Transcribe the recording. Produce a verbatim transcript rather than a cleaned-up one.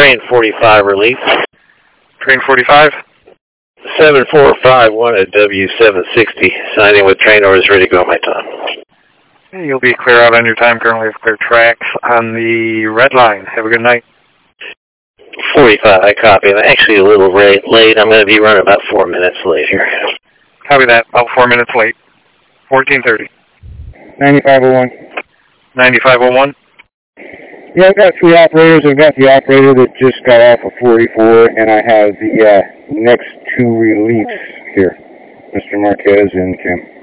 train forty-five relief. Train forty-five? seven four five one at W seven sixty. Signing with train orders ready to go, my time. Hey, you'll be clear out on your time. Currently have clear tracks on the red line. Have a good night. forty-five, I copy. I'm actually a little late. I'm going to be running about four minutes late here. Copy that. About four minutes late. fourteen thirty. ninety-five oh one. ninety-five oh one? Yeah, I've got three operators. I've got the operator that just got off of forty-four, and I have the uh, next two reliefs here, Mister Marquez and Kim.